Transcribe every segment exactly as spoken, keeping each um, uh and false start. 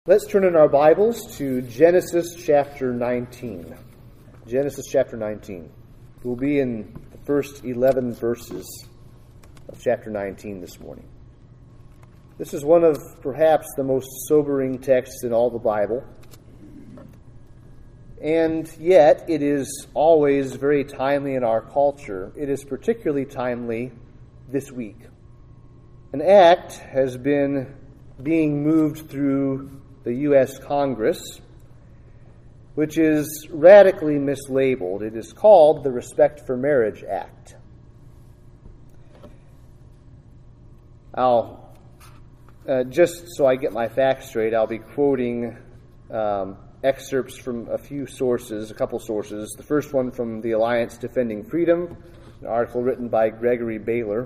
Let's turn in our Bibles to Genesis chapter nineteen. Genesis chapter nineteen. We'll be in the first eleven verses of chapter nineteen this morning. This is one of perhaps the most sobering texts in all the Bible. And yet, it is always very timely in our culture. It is particularly timely this week. An act has been being moved through the U S Congress, which is radically mislabeled. It is called the Respect for Marriage Act. I'll, uh, just so I get my facts straight, I'll be quoting um, excerpts from a few sources, a couple sources. The first one from the Alliance Defending Freedom, an article written by Gregory Baylor.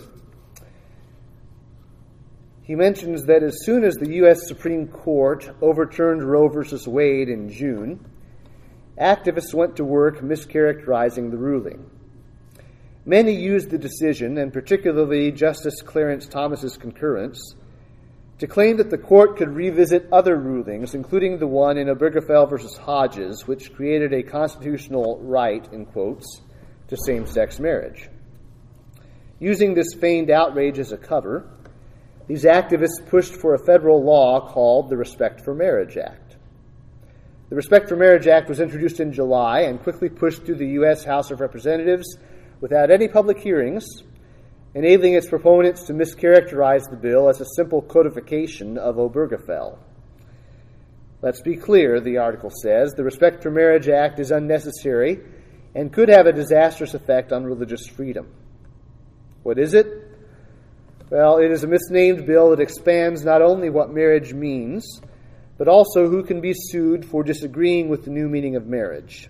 He mentions that as soon as the U S Supreme Court overturned Roe v. Wade in June, activists went to work mischaracterizing the ruling. Many used the decision, and particularly Justice Clarence Thomas's concurrence, to claim that the court could revisit other rulings, including the one in Obergefell v. Hodges, which created a constitutional right, in quotes, to same-sex marriage. Using this feigned outrage as a cover, these activists pushed for a federal law called the Respect for Marriage Act. The Respect for Marriage Act was introduced in July and quickly pushed through the U S House of Representatives without any public hearings, enabling its proponents to mischaracterize the bill as a simple codification of Obergefell. Let's be clear, the article says, the Respect for Marriage Act is unnecessary and could have a disastrous effect on religious freedom. What is it? Well, it is a misnamed bill that expands not only what marriage means, but also who can be sued for disagreeing with the new meaning of marriage.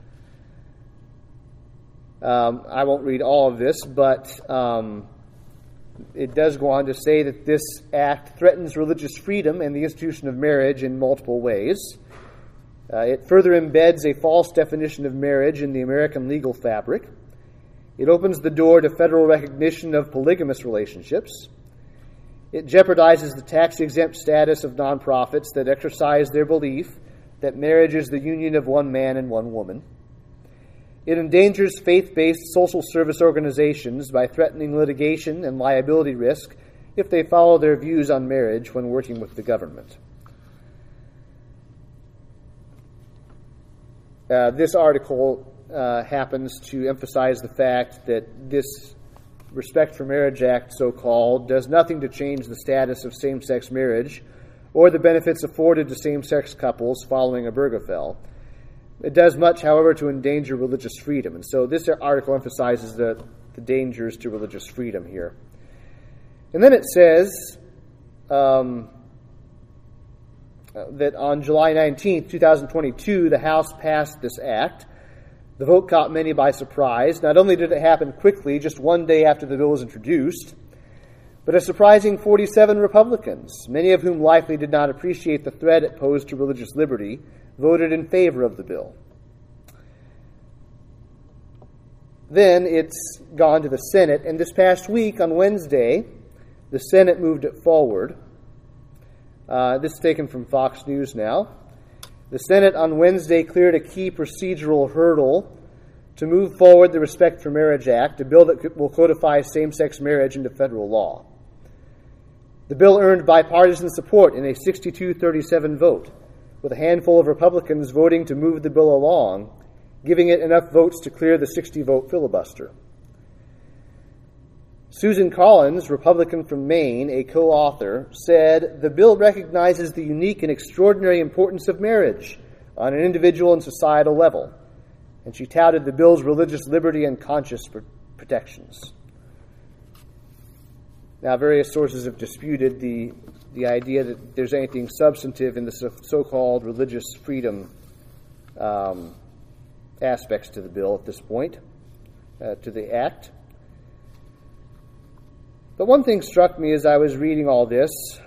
Um, I won't read all of this, but um, it does go on to say that this act threatens religious freedom and the institution of marriage in multiple ways. Uh, it further embeds a false definition of marriage in the American legal fabric. It opens the door to federal recognition of polygamous relationships. It jeopardizes the tax-exempt status of nonprofits that exercise their belief that marriage is the union of one man and one woman. It endangers faith-based social service organizations by threatening litigation and liability risk if they follow their views on marriage when working with the government. Uh, this article Uh, happens to emphasize the fact that this Respect for Marriage Act, so-called, does nothing to change the status of same-sex marriage or the benefits afforded to same-sex couples following Obergefell. It does much, however, to endanger religious freedom. And so this article emphasizes the, the dangers to religious freedom here. And then it says um, that on July nineteenth, twenty twenty-two, the House passed this act. The vote caught many by surprise. Not only did it happen quickly, just one day after the bill was introduced, but a surprising forty-seven Republicans, many of whom likely did not appreciate the threat it posed to religious liberty, voted in favor of the bill. Then it's gone to the Senate, and this past week, on Wednesday, the Senate moved it forward. Uh, this is taken from Fox News now. The Senate on Wednesday cleared a key procedural hurdle to move forward the Respect for Marriage Act, a bill that will codify same-sex marriage into federal law. The bill earned bipartisan support in a sixty-two thirty-seven vote, with a handful of Republicans voting to move the bill along, giving it enough votes to clear the sixty-vote filibuster. Susan Collins, Republican from Maine, a co-author, said, "The bill recognizes the unique and extraordinary importance of marriage on an individual and societal level," and she touted the bill's religious liberty and conscience protections. Now, various sources have disputed the, the idea that there's anything substantive in the so-called religious freedom um, aspects to the bill at this point, uh, to the act. But one thing struck me as I was reading all this.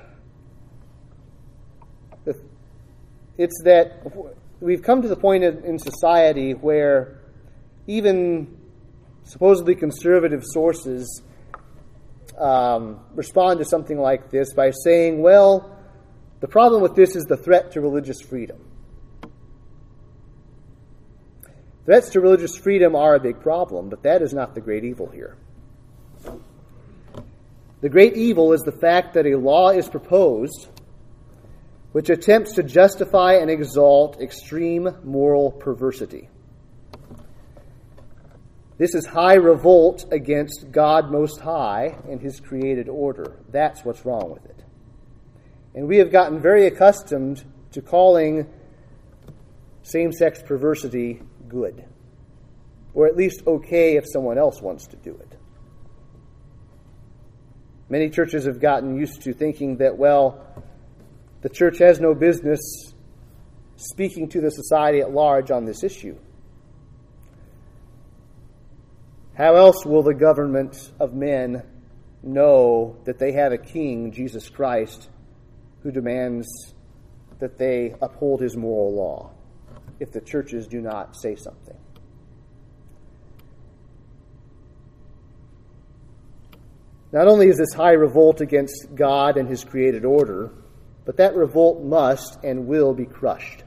It's that we've come to the point in society where even supposedly conservative sources um, respond to something like this by saying, well, the The problem with this is the threat to religious freedom. Threats to religious freedom are a big problem, but that is not the great evil here. The great evil is the fact that a law is proposed which attempts to justify and exalt extreme moral perversity. This is high revolt against God Most High and His created order. That's what's wrong with it. And we have gotten very accustomed to calling same-sex perversity good, or at least okay if someone else wants to do it. Many churches have gotten used to thinking that, well, the church has no business speaking to the society at large on this issue. How else will the government of men know that they have a king, Jesus Christ, who demands that they uphold his moral law, if the churches do not say something? Not only is this high revolt against God and his created order, but that revolt must and will be crushed.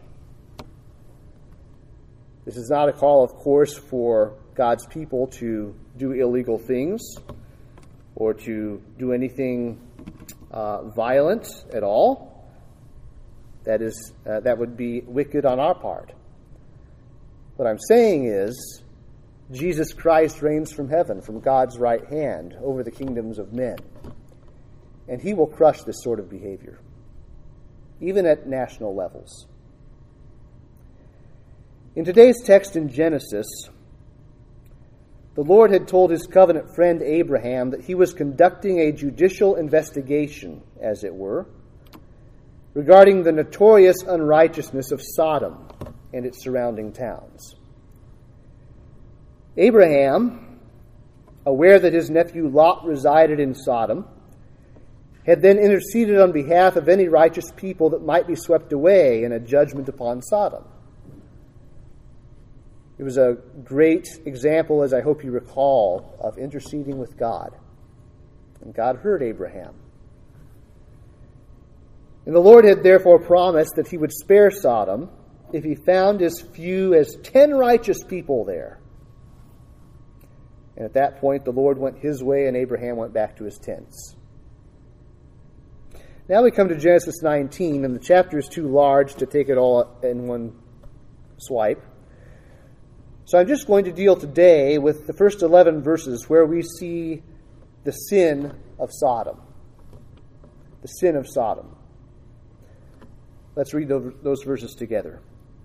This is not a call, of course, for God's people to do illegal things or to do anything uh, violent at all. That is, uh, that would be wicked on our part. What I'm saying is, Jesus Christ reigns from heaven, from God's right hand, over the kingdoms of men. And he will crush this sort of behavior, even at national levels. In today's text in Genesis, the Lord had told his covenant friend Abraham that he was conducting a judicial investigation, as it were, regarding the notorious unrighteousness of Sodom and its surrounding towns. Abraham, aware that his nephew Lot resided in Sodom, had then interceded on behalf of any righteous people that might be swept away in a judgment upon Sodom. It was a great example, as I hope you recall, of interceding with God. And God heard Abraham. And the Lord had therefore promised that he would spare Sodom if he found as few as ten righteous people there. And at that point, the Lord went his way and Abraham went back to his tents. Now we come to Genesis nineteen, and the chapter is too large to take it all in one swipe. So I'm just going to deal today with the first eleven verses where we see the sin of Sodom. The sin of Sodom. Let's read those verses together.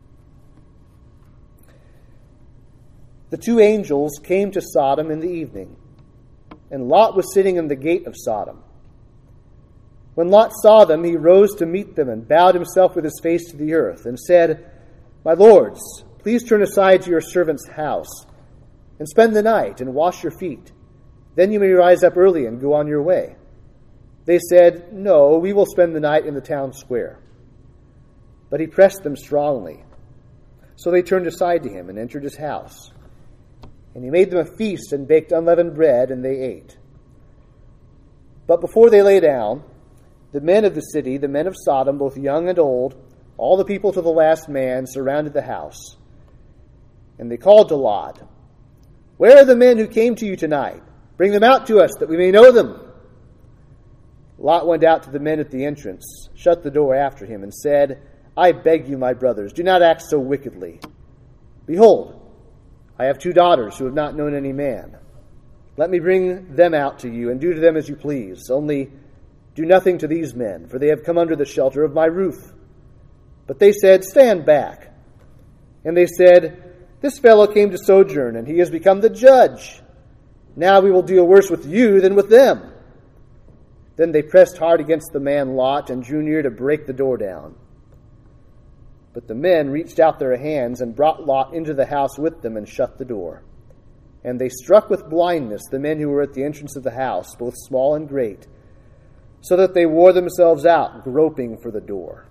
The two angels came to Sodom in the evening, and Lot was sitting in the gate of Sodom. When Lot saw them, he rose to meet them and bowed himself with his face to the earth and said, "My lords, please turn aside to your servant's house and spend the night and wash your feet. Then you may rise up early and go on your way." They said, "No, we will spend the night in the town square." But he pressed them strongly. So they turned aside to him and entered his house. And he made them a feast and baked unleavened bread, and they ate. But before they lay down, the men of the city, the men of Sodom, both young and old, all the people to the last man, surrounded the house. And they called to Lot, "Where are the men who came to you tonight? Bring them out to us, that we may know them." Lot went out to the men at the entrance, shut the door after him, and said, "I beg you, my brothers, do not act so wickedly. Behold, I have two daughters who have not known any man. Let me bring them out to you, and do to them as you please. Only do nothing to these men, for they have come under the shelter of my roof." But they said, "Stand back." And they said, "This fellow came to sojourn, and he has become the judge. Now we will deal worse with you than with them." Then they pressed hard against the man Lot and drew near to break the door down. But the men reached out their hands and brought Lot into the house with them and shut the door. And they struck with blindness the men who were at the entrance of the house, both small and great, so that they wore themselves out, groping for the door.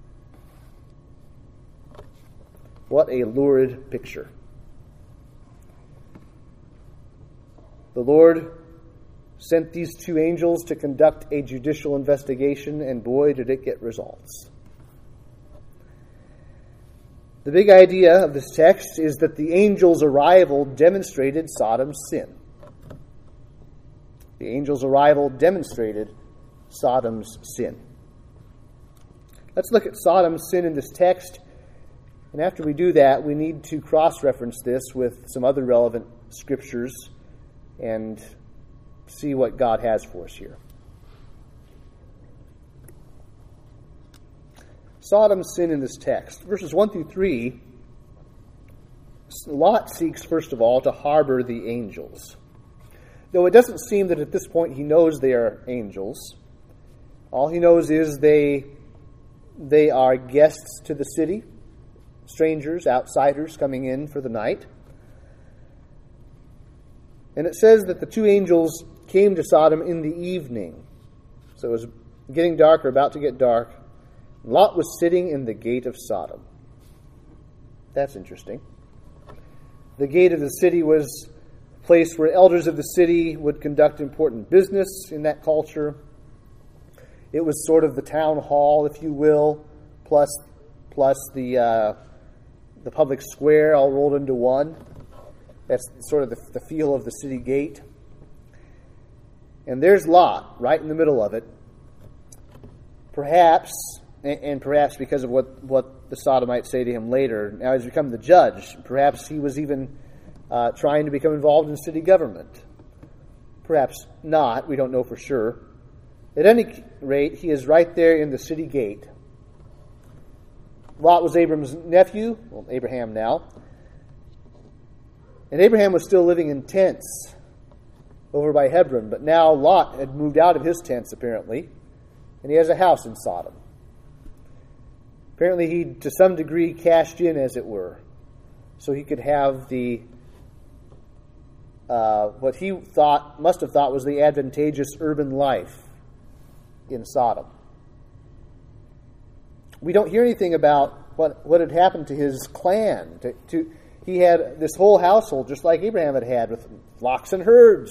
What a lurid picture. The Lord sent these two angels to conduct a judicial investigation, and boy, did it get results. The big idea of this text is that the angels' arrival demonstrated Sodom's sin. The angels' arrival demonstrated Sodom's sin. Let's look at Sodom's sin in this text. And after we do that, we need to cross-reference this with some other relevant scriptures and see what God has for us here. Sodom's sin in this text. Verses one through three, Lot seeks, first of all, to harbor the angels. Though it doesn't seem that at this point he knows they are angels. All he knows is they, they are guests to the city. Strangers, outsiders coming in for the night. And it says that the two angels came to Sodom in the evening. So it was getting dark or about to get dark. Lot was sitting in the gate of Sodom. That's interesting. The gate of the city was a place where elders of the city would conduct important business in that culture. It was sort of the town hall, if you will, plus, plus the... Uh, the public square all rolled into one. That's sort of the, the feel of the city gate. And there's Lot, right in the middle of it. Perhaps, and, and perhaps because of what, what the Sodomites say to him later, now he's become the judge. Perhaps he was even uh, trying to become involved in city government. Perhaps not. We don't know for sure. At any rate, he is right there in the city gate. Lot was Abram's nephew, well, Abraham now. And Abraham was still living in tents over by Hebron, but now Lot had moved out of his tents, apparently, and he has a house in Sodom. Apparently he, to some degree, cashed in, as it were, so he could have the, uh, what he thought, must have thought was the advantageous urban life in Sodom. We don't hear anything about what, what had happened to his clan. To, to, he had this whole household, just like Abraham had had, with flocks and herds.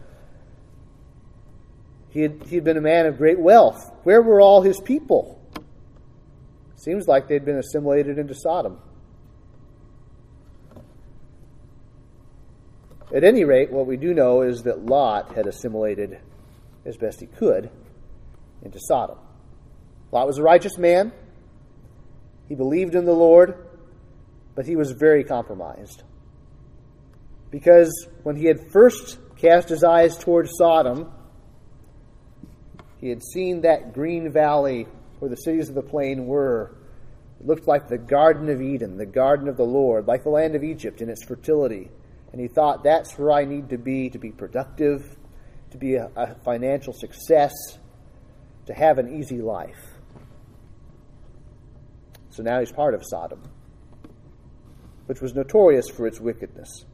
He had, he had been a man of great wealth. Where were all his people? Seems like they'd been assimilated into Sodom. At any rate, what we do know is that Lot had assimilated as best he could into Sodom. Lot was a righteous man. He believed in the Lord, but he was very compromised. Because when he had first cast his eyes toward Sodom, he had seen that green valley where the cities of the plain were. It looked like the Garden of Eden, the Garden of the Lord, like the land of Egypt in its fertility. And he thought, that's where I need to be, to be productive, to be a, a financial success, to have an easy life. So now he's part of Sodom, which was notorious for its wickedness.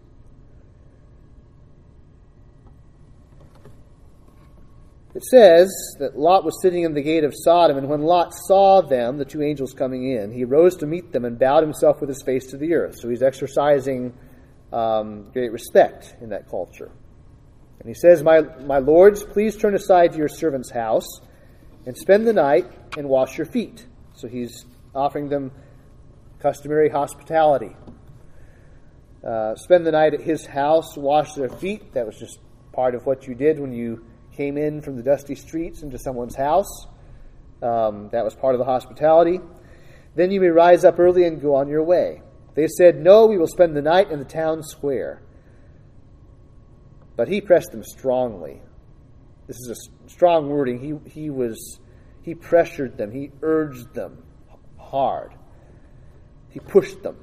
It says that Lot was sitting in the gate of Sodom, and when Lot saw them, the two angels coming in, he rose to meet them and bowed himself with his face to the earth. So he's exercising um, great respect in that culture. And he says, my, my lords, please turn aside to your servant's house and spend the night and wash your feet. So he's offering them customary hospitality. Uh, spend the night at his house, wash their feet. That was just part of what you did when you came in from the dusty streets into someone's house. Um, that was part of the hospitality. Then you may rise up early and go on your way. They said, no, we will spend the night in the town square. But he pressed them strongly. This is a strong wording. He, he was, he pressured them. He urged them hard. He pushed them.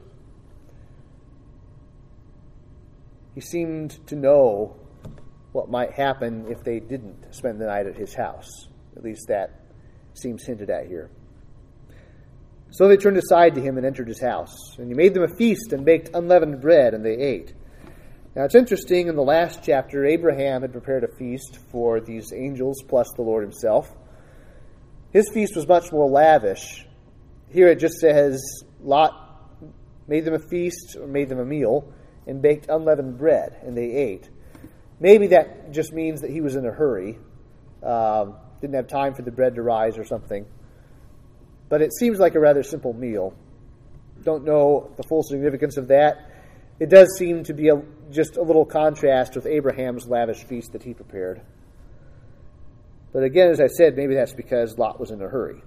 He seemed to know what might happen if they didn't spend the night at his house. At least that seems hinted at here. So they turned aside to him and entered his house. And he made them a feast and baked unleavened bread, and they ate. Now it's interesting, in the last chapter, Abraham had prepared a feast for these angels plus the Lord himself. His feast was much more lavish. Here it just says, Lot made them a feast, or made them a meal, and baked unleavened bread, and they ate. Maybe that just means that he was in a hurry, uh, didn't have time for the bread to rise or something. But it seems like a rather simple meal. Don't know the full significance of that. It does seem to be a, just a little contrast with Abraham's lavish feast that he prepared. But again, as I said, maybe that's because Lot was in a hurry.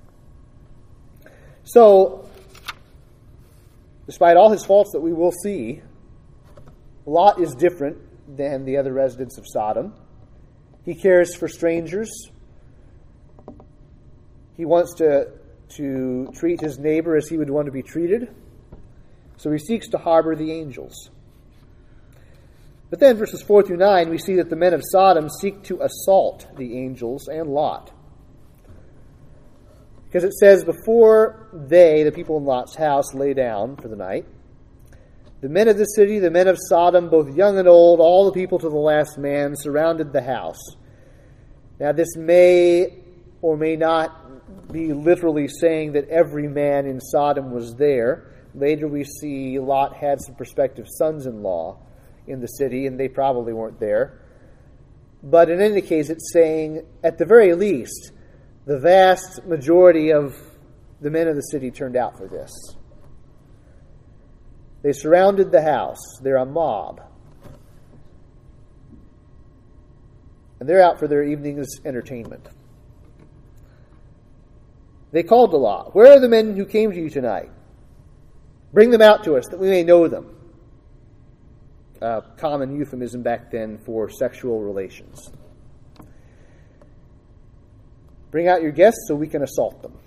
So, despite all his faults that we will see, Lot is different than the other residents of Sodom. He cares for strangers. He wants to, to treat his neighbor as he would want to be treated. So he seeks to harbor the angels. But then, verses four through nine, we see that the men of Sodom seek to assault the angels and Lot. Because it says, before they, the people in Lot's house, lay down for the night, the men of the city, the men of Sodom, both young and old, all the people to the last man, surrounded the house. Now, this may or may not be literally saying that every man in Sodom was there. Later we see Lot had some prospective sons-in-law in the city, and they probably weren't there. But in any case, it's saying, at the very least, the vast majority of the men of the city turned out for this. They surrounded the house. They're a mob. And they're out for their evening's entertainment. They called to Lot, "Where are the men who came to you tonight? Bring them out to us, that we may know them." A common euphemism back then for sexual relations. Bring out your guests so we can assault them.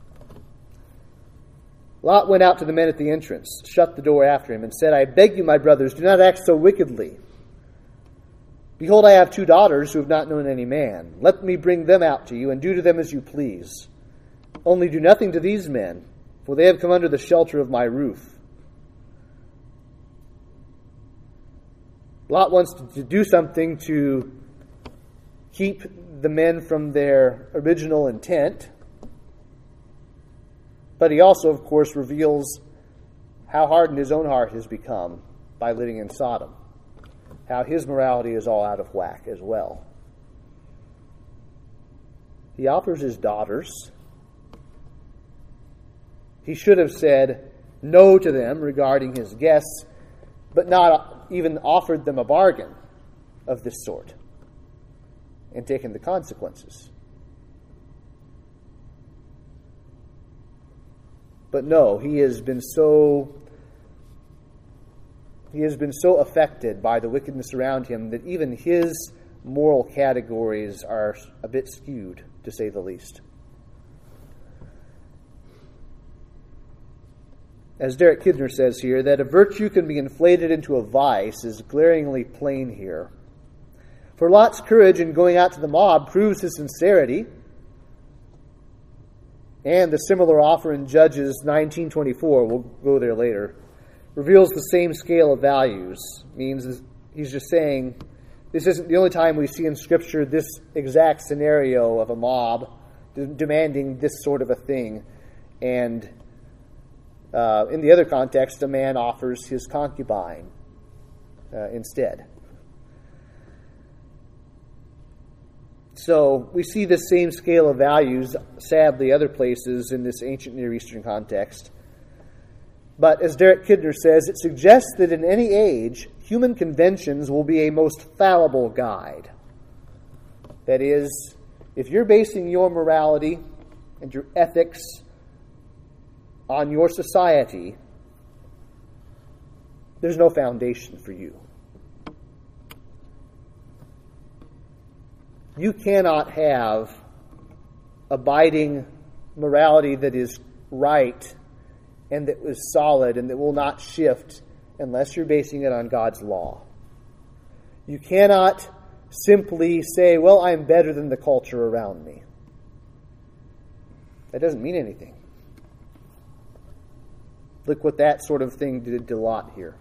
Lot went out to the men at the entrance, shut the door after him, and said, "I beg you, my brothers, do not act so wickedly. Behold, I have two daughters who have not known any man. Let me bring them out to you, and do to them as you please. Only do nothing to these men, for they have come under the shelter of my roof." Lot wants to do something to keep the men from their original intent. But he also, of course, reveals how hardened his own heart has become by living in Sodom. How his morality is all out of whack as well. He offers his daughters. He should have said no to them regarding his guests, but not even offered them a bargain of this sort and taken the consequences. But no, he has been so he has been so affected by the wickedness around him that even his moral categories are a bit skewed, to say the least. As Derek Kidner says here, that a virtue can be inflated into a vice is glaringly plain here. For Lot's courage in going out to the mob proves his sincerity, and the similar offer in Judges nineteen twenty-four, we'll go there later, reveals the same scale of values. Means he's just saying, this isn't the only time we see in Scripture this exact scenario of a mob de- demanding this sort of a thing. And uh, in the other context, a man offers his concubine uh, instead. So we see this same scale of values, sadly, other places in this ancient Near Eastern context. But as Derek Kidner says, it suggests that in any age, human conventions will be a most fallible guide. That is, if you're basing your morality and your ethics on your society, there's no foundation for you. You cannot have abiding morality that is right and that is solid and that will not shift unless you're basing it on God's law. You cannot simply say, well, I'm better than the culture around me. That doesn't mean anything. Look what that sort of thing did to Lot here.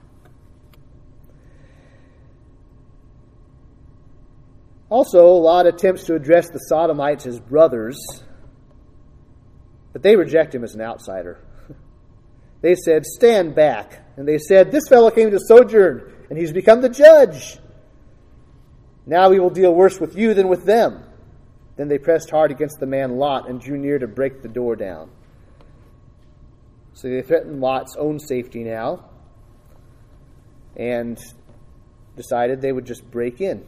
Also, Lot attempts to address the Sodomites as brothers, but they reject him as an outsider. They said, "Stand back." And they said, "This fellow came to sojourn, and he's become the judge." Now we will deal worse with you than with them." Then they pressed hard against the man Lot and drew near to break the door down. So they threatened Lot's own safety now and decided they would just break in.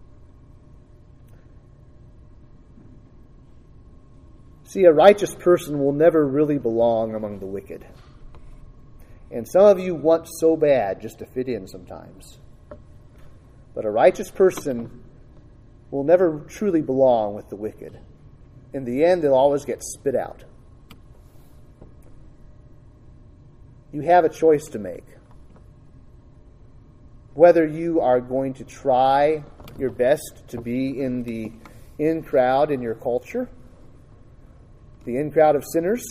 See, a righteous person will never really belong among the wicked. And some of you want so bad just to fit in sometimes. But a righteous person will never truly belong with the wicked. In the end, they'll always get spit out. You have a choice to make. Whether you are going to try your best to be in the in crowd in your culture, the in crowd of sinners,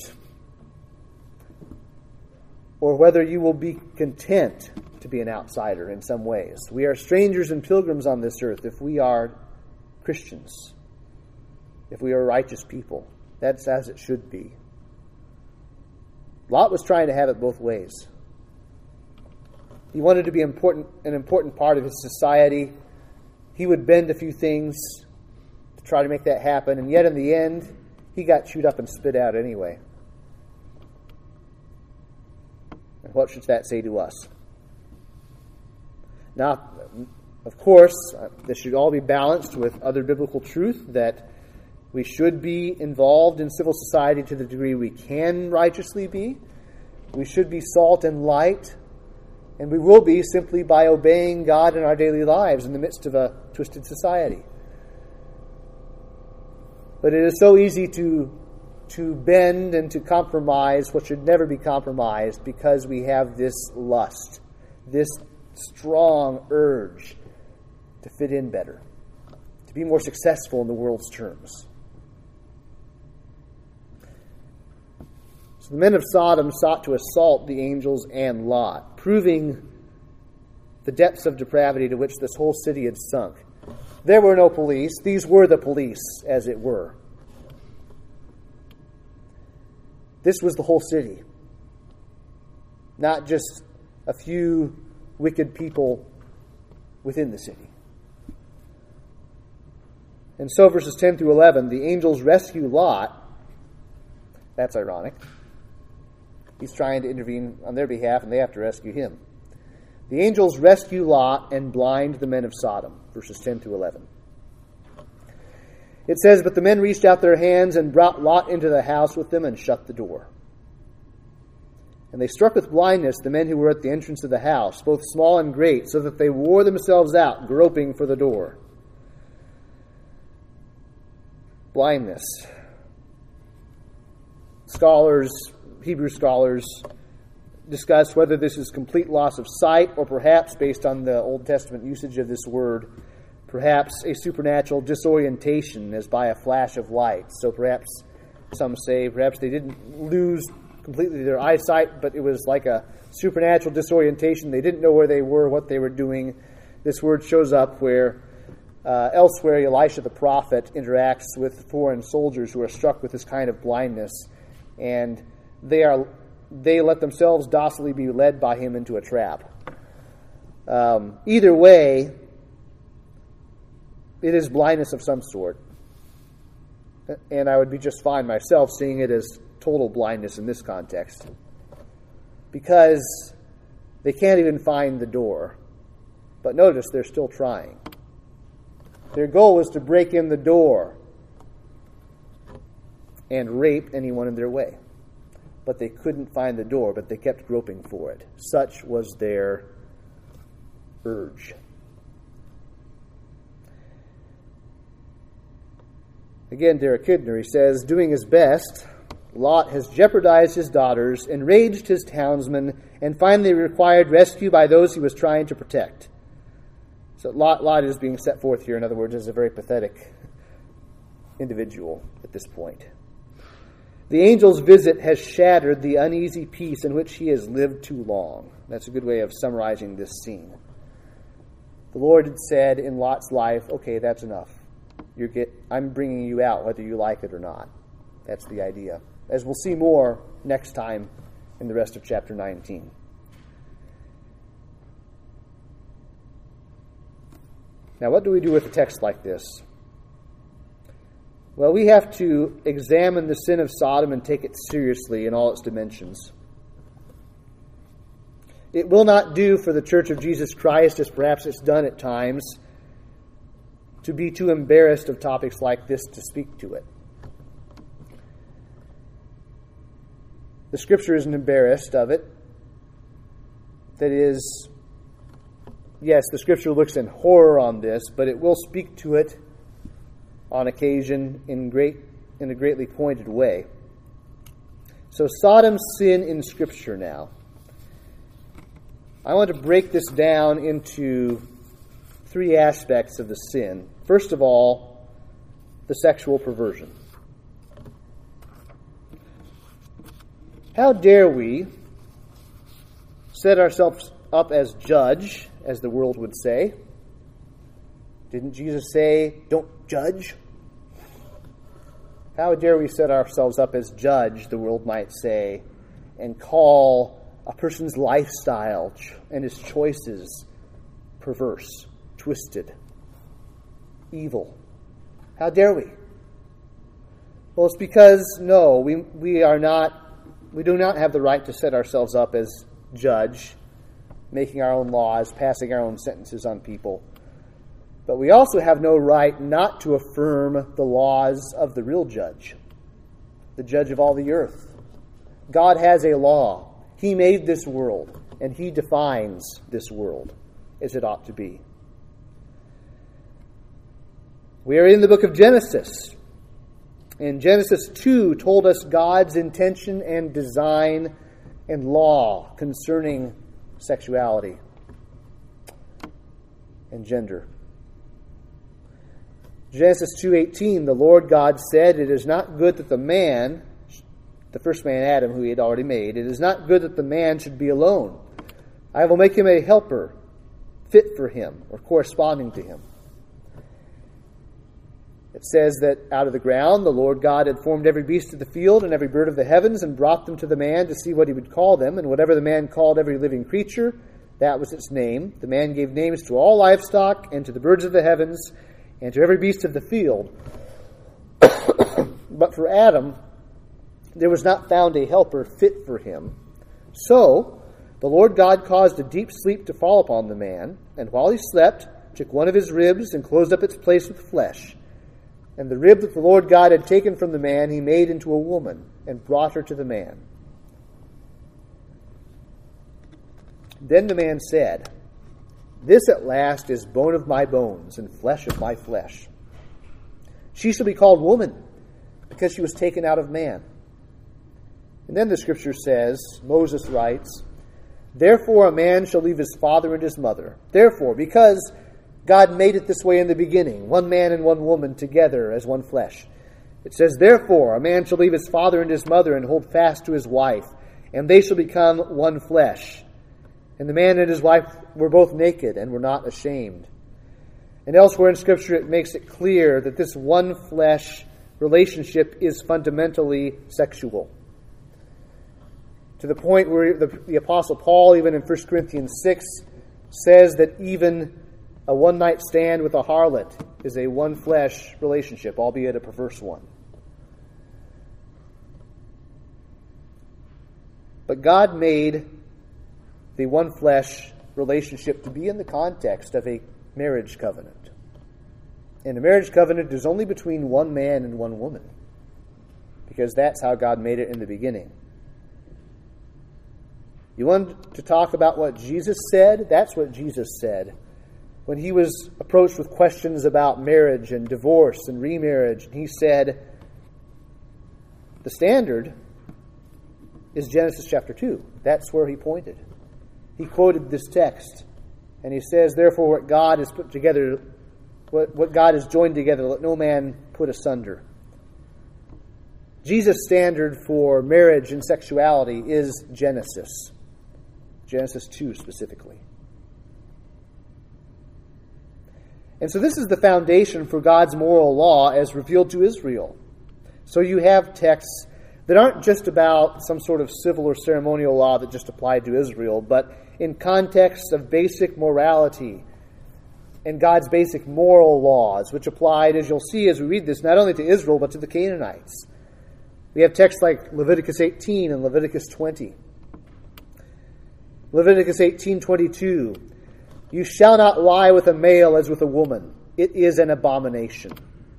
or whether you will be content to be an outsider in some ways. We are strangers and pilgrims on this earth if we are Christians, if we are righteous people. That's as it should be. Lot was trying to have it both ways. He wanted to be important, an important part of his society. He would bend a few things to try to make that happen, and yet in the end, he got chewed up and spit out anyway. And what should that say to us? Now, of course, this should all be balanced with other biblical truth that we should be involved in civil society to the degree we can righteously be. We should be salt and light, and we will be simply by obeying God in our daily lives in the midst of a twisted society. But it is so easy to, to bend and to compromise what should never be compromised because we have this lust, this strong urge to fit in better, to be more successful in the world's terms. So the men of Sodom sought to assault the angels and Lot, proving the depths of depravity to which this whole city had sunk. There were no police. These were the police, as it were. This was the whole city, not just a few wicked people within the city. And so verses ten through eleven, the angels rescue Lot. That's ironic. He's trying to intervene on their behalf, and they have to rescue him. The angels rescue Lot and blind the men of Sodom, verses ten through eleven. It says, "But the men reached out their hands and brought Lot into the house with them and shut the door. And they struck with blindness the men who were at the entrance of the house, both small and great, so that they wore themselves out, groping for the door." Blindness. Scholars, Hebrew scholars, discuss whether this is complete loss of sight or perhaps, based on the Old Testament usage of this word, perhaps a supernatural disorientation as by a flash of light. So perhaps, some say, perhaps they didn't lose completely their eyesight, but it was like a supernatural disorientation. They didn't know where they were, what they were doing. This word shows up where uh, elsewhere Elisha the prophet interacts with foreign soldiers who are struck with this kind of blindness, and they are they let themselves docilely be led by him into a trap. Um, either way, it is blindness of some sort. And I would be just fine myself seeing it as total blindness in this context. Because they can't even find the door. But notice they're still trying. Their goal was to break in the door and rape anyone in their way. But they couldn't find the door, but they kept groping for it. Such was their urge. Again, Derek Kidner, he says, "Doing his best, Lot has jeopardized his daughters, enraged his townsmen, and finally required rescue by those he was trying to protect." So Lot, Lot is being set forth here, in other words, as a very pathetic individual at this point. The angel's visit has shattered the uneasy peace in which he has lived too long. That's a good way of summarizing this scene. The Lord had said in Lot's life, okay, that's enough. You're get, I'm bringing you out whether you like it or not. That's the idea. As we'll see more next time in the rest of chapter nineteen. Now, what do we do with a text like this? Well, we have to examine the sin of Sodom and take it seriously in all its dimensions. It will not do for the Church of Jesus Christ, as perhaps it's done at times, to be too embarrassed of topics like this to speak to it. The Scripture isn't embarrassed of it. That is, yes, the Scripture looks in horror on this, but it will speak to it on occasion in great in a greatly pointed way. So Sodom's sin in Scripture now. I want to break this down into three aspects of the sin. First of all, the sexual perversion. How dare we set ourselves up as judge, as the world would say? Didn't Jesus say, don't judge? How dare we set ourselves up as judge, the world might say, and call a person's lifestyle and his choices perverse, twisted, evil? How dare we? Well, it's because, no, we we are not, we do not have the right to set ourselves up as judge, making our own laws, passing our own sentences on people. But we also have no right not to affirm the laws of the real judge, the judge of all the earth. God has a law. He made this world, and He defines this world as it ought to be. We are in the book of Genesis. And Genesis two told us God's intention and design and law concerning sexuality and gender. Genesis two eighteen, the Lord God said, "It is not good that the man," the first man Adam, who He had already made, "it is not good that the man should be alone. I will make him a helper fit for him," or corresponding to him. It says that out of the ground the Lord God had formed every beast of the field and every bird of the heavens and brought them to the man to see what he would call them. And whatever the man called every living creature, that was its name. The man gave names to all livestock and to the birds of the heavens and to every beast of the field. But for Adam, there was not found a helper fit for him. So the Lord God caused a deep sleep to fall upon the man, and while he slept, took one of his ribs and closed up its place with flesh. And the rib that the Lord God had taken from the man, He made into a woman and brought her to the man. Then the man said, "This at last is bone of my bones and flesh of my flesh. She shall be called woman, because she was taken out of man." And then the Scripture says, Moses writes, "Therefore a man shall leave his father and his mother." Therefore, because God made it this way in the beginning, one man and one woman together as one flesh. It says, "Therefore a man shall leave his father and his mother and hold fast to his wife, and they shall become one flesh. And the man and his wife were both naked and were not ashamed." And elsewhere in Scripture it makes it clear that this one flesh relationship is fundamentally sexual. To the point where the, the Apostle Paul, even in First Corinthians six, says that even a one-night stand with a harlot is a one-flesh relationship, albeit a perverse one. But God made the one-flesh relationship to be in the context of a marriage covenant. And a marriage covenant is only between one man and one woman, because that's how God made it in the beginning. You want to talk about what Jesus said? That's what Jesus said. When He was approached with questions about marriage and divorce and remarriage, and He said, the standard is Genesis chapter two. That's where He pointed. He quoted this text, and He says, "Therefore what God has put together, what, what God has joined together, let no man put asunder." Jesus' standard for marriage and sexuality is Genesis. Genesis two specifically. And so this is the foundation for God's moral law as revealed to Israel. So you have texts that aren't just about some sort of civil or ceremonial law that just applied to Israel, but in context of basic morality and God's basic moral laws, which applied, as you'll see as we read this, not only to Israel, but to the Canaanites. We have texts like Leviticus eighteen and Leviticus twenty. Leviticus eighteen twenty-two, you shall not lie with a male as with a woman. It is an abomination.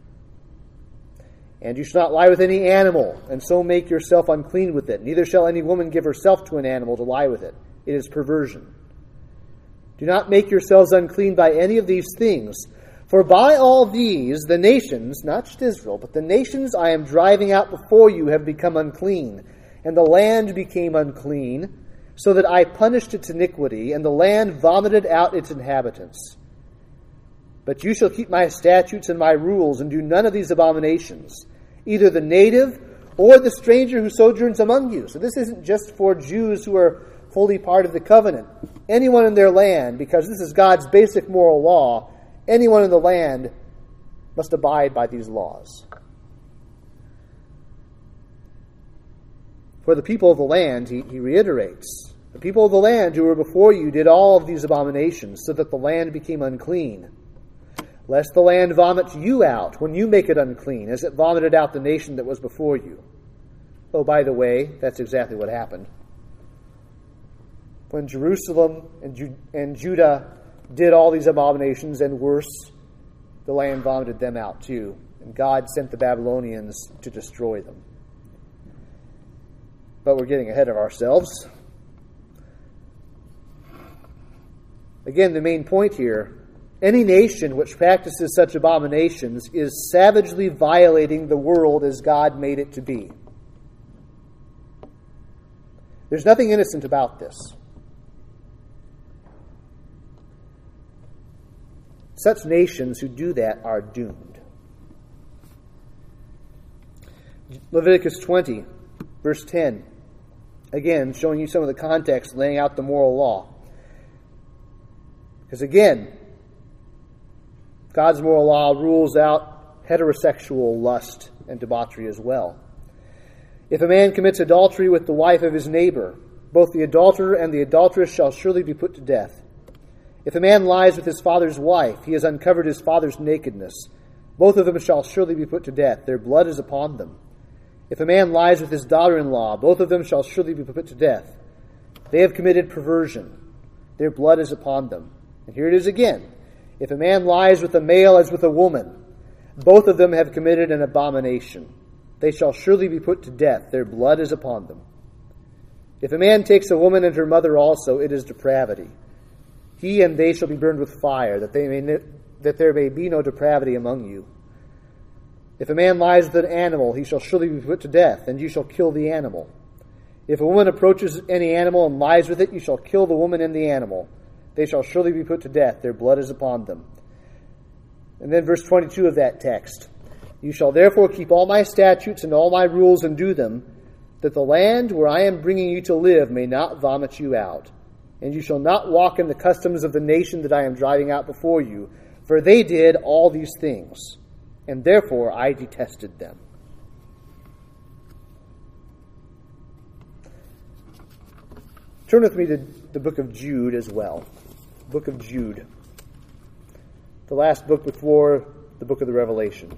And you shall not lie with any animal, and so make yourself unclean with it. Neither shall any woman give herself to an animal to lie with it. It is perversion. Do not make yourselves unclean by any of these things. For by all these, the nations, not just Israel, but the nations I am driving out before you have become unclean. And the land became unclean, so that I punished its iniquity, and the land vomited out its inhabitants. But you shall keep my statutes and my rules, and do none of these abominations, either the native or the stranger who sojourns among you. So this isn't just for Jews who are fully part of the covenant. Anyone in their land, because this is God's basic moral law, anyone in the land must abide by these laws. For the people of the land, he, he reiterates, the people of the land who were before you did all of these abominations, so that the land became unclean. Lest the land vomit you out when you make it unclean, as it vomited out the nation that was before you. Oh, by the way, that's exactly what happened. When Jerusalem and, Ju- and Judah did all these abominations and worse, the land vomited them out too. And God sent the Babylonians to destroy them. But we're getting ahead of ourselves. Again, the main point here, any nation which practices such abominations is savagely violating the world as God made it to be. There's nothing innocent about this. Such nations who do that are doomed. Leviticus twenty, verse ten. Again, showing you some of the context, laying out the moral law. Because again, God's moral law rules out heterosexual lust and debauchery as well. If a man commits adultery with the wife of his neighbor, both the adulterer and the adulteress shall surely be put to death. If a man lies with his father's wife, he has uncovered his father's nakedness. Both of them shall surely be put to death. Their blood is upon them. If a man lies with his daughter-in-law, both of them shall surely be put to death. They have committed perversion. Their blood is upon them. And here it is again. If a man lies with a male as with a woman, both of them have committed an abomination. They shall surely be put to death. Their blood is upon them. If a man takes a woman and her mother also, it is depravity. He and they shall be burned with fire, that they may that there may be no depravity among you. If a man lies with an animal, he shall surely be put to death, and you shall kill the animal. If a woman approaches any animal and lies with it, you shall kill the woman and the animal. They shall surely be put to death. Their blood is upon them. And then verse twenty-two of that text. You shall therefore keep all my statutes and all my rules and do them, that the land where I am bringing you to live may not vomit you out. And you shall not walk in the customs of the nation that I am driving out before you, for they did all these things, and therefore I detested them. Turn with me to the book of Jude as well. Book of Jude. The last book before the book of the Revelation.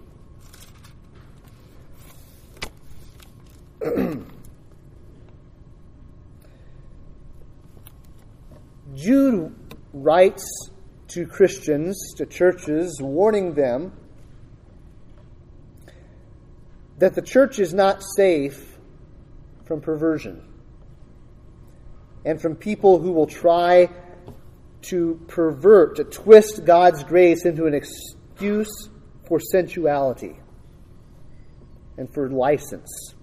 Jude writes to Christians, to churches, warning them that the church is not safe from perversion and from people who will try to pervert, to twist God's grace into an excuse for sensuality and for license.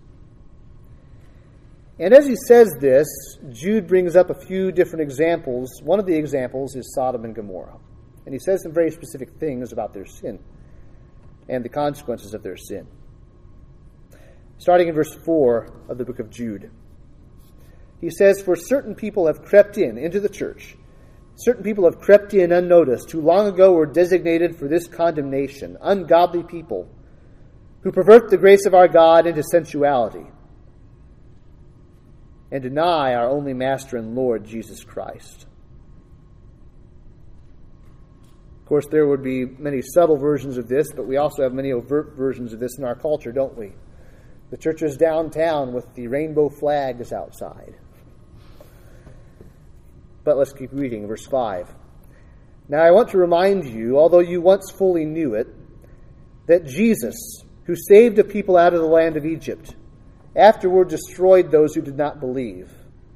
And as he says this, Jude brings up a few different examples. One of the examples is Sodom and Gomorrah. And he says some very specific things about their sin and the consequences of their sin. Starting in verse four of the book of Jude. He says, for certain people have crept in, into the church. Certain people have crept in unnoticed, who long ago were designated for this condemnation, ungodly people, who pervert the grace of our God into sensuality, and deny our only Master and Lord, Jesus Christ. course, there would be many subtle versions of this, but we also have many overt versions of this in our culture, don't we? The churches downtown with the rainbow flags outside. But let's keep reading, verse five. Now I want to remind you, although you once fully knew it, that Jesus, who saved a people out of the land of Egypt, afterward destroyed those who did not believe.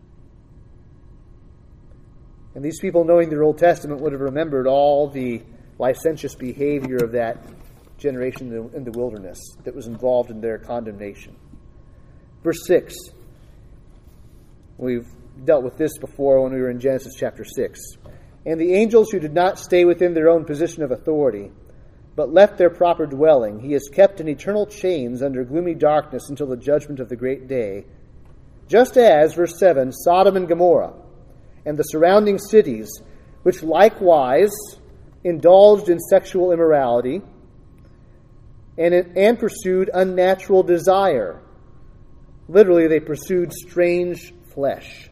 And these people, knowing their Old Testament, would have remembered all the licentious behavior of that generation in the, in the wilderness that was involved in their condemnation. Verse six. We've dealt with this before when we were in Genesis chapter six. And the angels who did not stay within their own position of authority, but left their proper dwelling, he has kept in eternal chains under gloomy darkness until the judgment of the great day. Just as, verse seven, Sodom and Gomorrah and the surrounding cities, which likewise indulged in sexual immorality and, and pursued unnatural desire. Literally, they pursued strange flesh.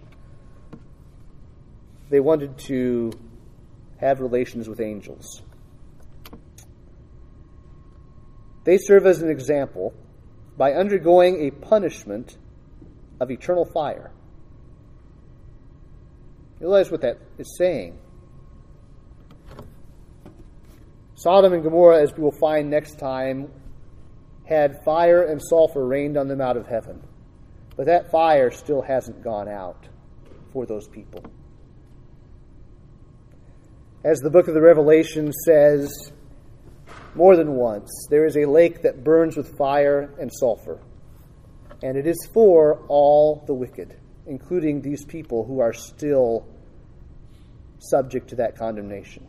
They wanted to have relations with angels. They serve as an example by undergoing a punishment of eternal fire. You realize what that is saying. Sodom and Gomorrah, as we will find next time, had fire and sulfur rained on them out of heaven. But that fire still hasn't gone out for those people. As the book of the Revelation says more than once, there is a lake that burns with fire and sulfur. And it is for all the wicked, including these people who are still subject to that condemnation.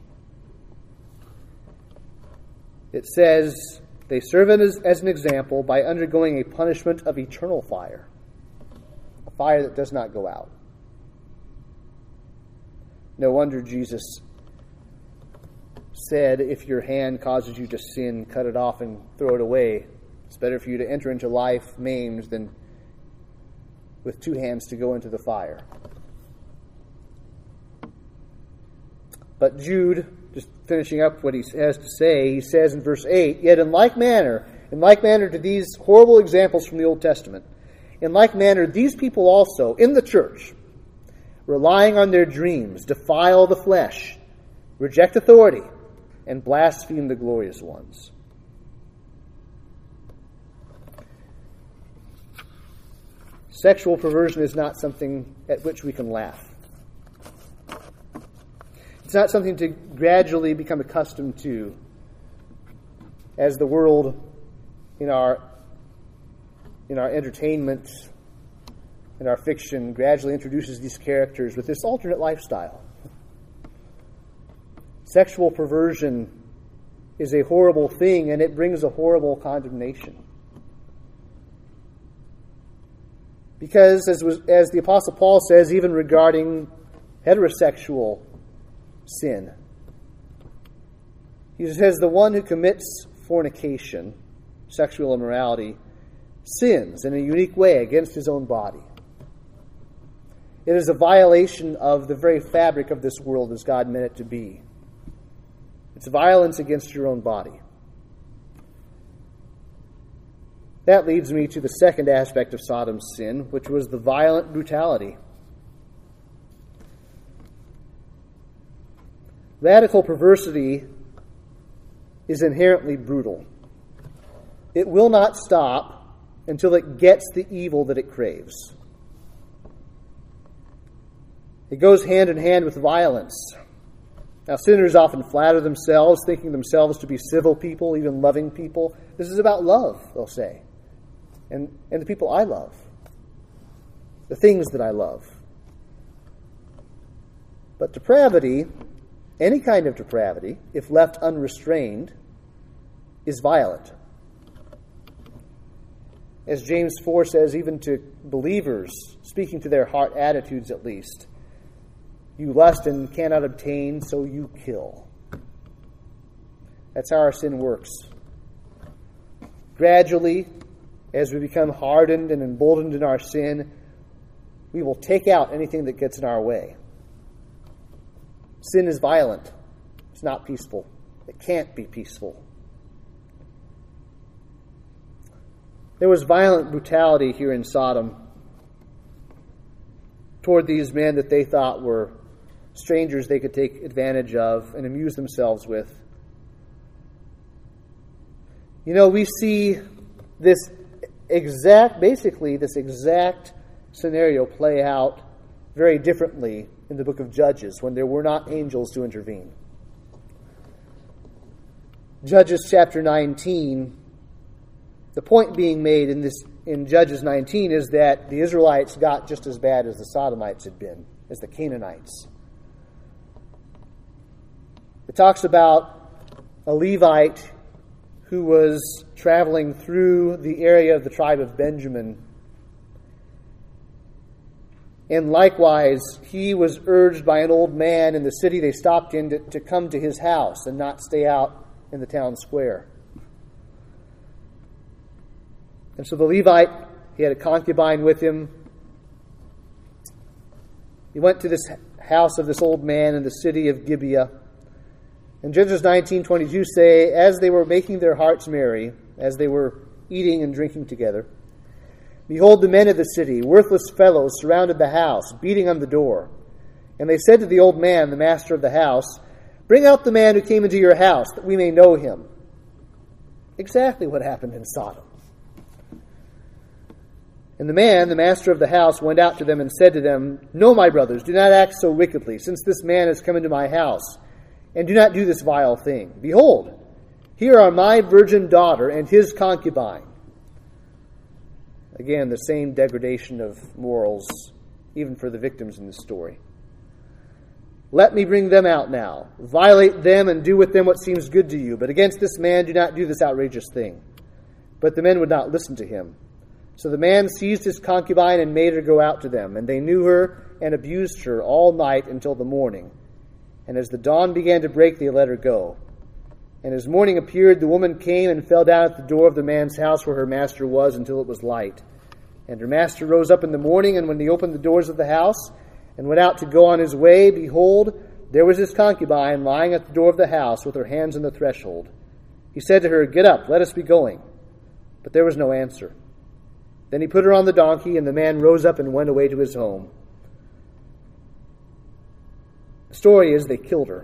It says they serve as, as an example by undergoing a punishment of eternal fire, a fire that does not go out. No wonder Jesus said, if your hand causes you to sin, cut it off and throw it away. It's better for you to enter into life maimed than with two hands to go into the fire. But Jude, just finishing up what he has to say, he says in verse eight, yet in like manner, in like manner to these horrible examples from the Old Testament, in like manner these people also, in the church, relying on their dreams, defile the flesh, reject authority, and blaspheme the glorious ones. Sexual perversion is not something at which we can laugh. It's not something to gradually become accustomed to as the world in our in our entertainment, in our fiction, gradually introduces these characters with this alternate lifestyle. Sexual perversion is a horrible thing, and it brings a horrible condemnation. Because, as, was, as the Apostle Paul says, even regarding heterosexual sin, he says the one who commits fornication, sexual immorality, sins in a unique way against his own body. It is a violation of the very fabric of this world as God meant it to be. It's violence against your own body. That leads me to the second aspect of Sodom's sin, which was the violent brutality. Radical perversity is inherently brutal. It will not stop until it gets the evil that it craves. It goes hand in hand with violence. Now, sinners often flatter themselves, thinking themselves to be civil people, even loving people. This is about love, they'll say. And, and the people I love. The things that I love. But depravity, any kind of depravity, if left unrestrained, is violent. As James four says, even to believers, speaking to their heart attitudes at least, you lust and cannot obtain, so you kill. That's how our sin works. Gradually, as we become hardened and emboldened in our sin, we will take out anything that gets in our way. Sin is violent. It's not peaceful. It can't be peaceful. There was violent brutality here in Sodom toward these men that they thought were strangers they could take advantage of and amuse themselves with. You know, we see this exact, basically this exact scenario play out very differently in the book of Judges when there were not angels to intervene. Judges chapter nineteen, the point being made in this in Judges nineteen is that the Israelites got just as bad as the Sodomites had been, as the Canaanites. It talks about a Levite who was traveling through the area of the tribe of Benjamin. And likewise, he was urged by an old man in the city they stopped in to, to come to his house and not stay out in the town square. And so the Levite, he had a concubine with him. He went to this house of this old man in the city of Gibeah. And Judges nineteen twenty-two say, as they were making their hearts merry, as they were eating and drinking together, behold, the men of the city, worthless fellows, surrounded the house, beating on the door. And they said to the old man, the master of the house, bring out the man who came into your house, that we may know him. Exactly what happened in Sodom. And the man, the master of the house, went out to them and said to them, no, my brothers, do not act so wickedly, since this man has come into my house, and do not do this vile thing. Behold, here are my virgin daughter and his concubine. Again, the same degradation of morals, even for the victims in this story. Let me bring them out now. Violate them and do with them what seems good to you. But against this man do not do this outrageous thing. But the men would not listen to him. So the man seized his concubine and made her go out to them. And they knew her and abused her all night until the morning. And as the dawn began to break, they let her go. And as morning appeared, the woman came and fell down at the door of the man's house where her master was until it was light. And her master rose up in the morning, and when he opened the doors of the house and went out to go on his way, behold, there was his concubine lying at the door of the house with her hands on the threshold. He said to her, get up, let us be going. But there was no answer. Then he put her on the donkey, and the man rose up and went away to his home. The story is they killed her.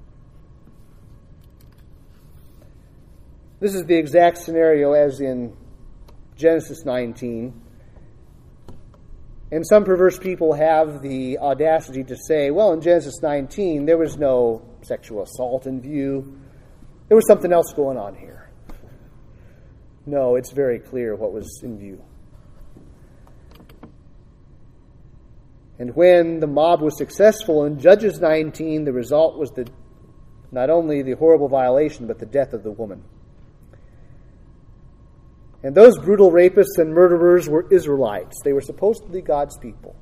This is the exact scenario as in Genesis nineteen. And some perverse people have the audacity to say, well, in Genesis nineteen, there was no sexual assault in view. There was something else going on here. No, it's very clear what was in view. And when the mob was successful in Judges nineteen, the result was the, not only the horrible violation, but the death of the woman. And those brutal rapists and murderers were Israelites. They were supposed to be God's people.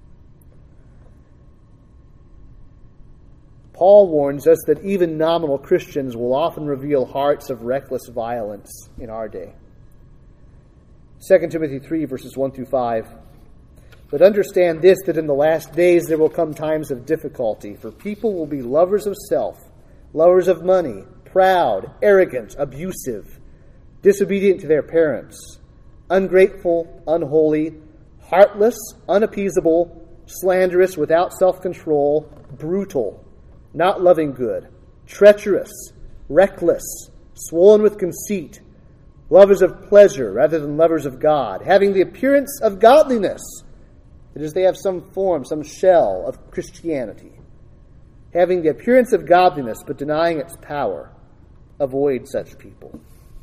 Paul warns us that even nominal Christians will often reveal hearts of reckless violence in our day. Second Timothy three, verses one through five. But understand this, that in the last days there will come times of difficulty, for people will be lovers of self, lovers of money, proud, arrogant, abusive, disobedient to their parents, ungrateful, unholy, heartless, unappeasable, slanderous, without self-control, brutal, not loving good, treacherous, reckless, swollen with conceit, lovers of pleasure rather than lovers of God, having the appearance of godliness. That is, they have some form, some shell of Christianity. Having the appearance of godliness, but denying its power. Avoid such people.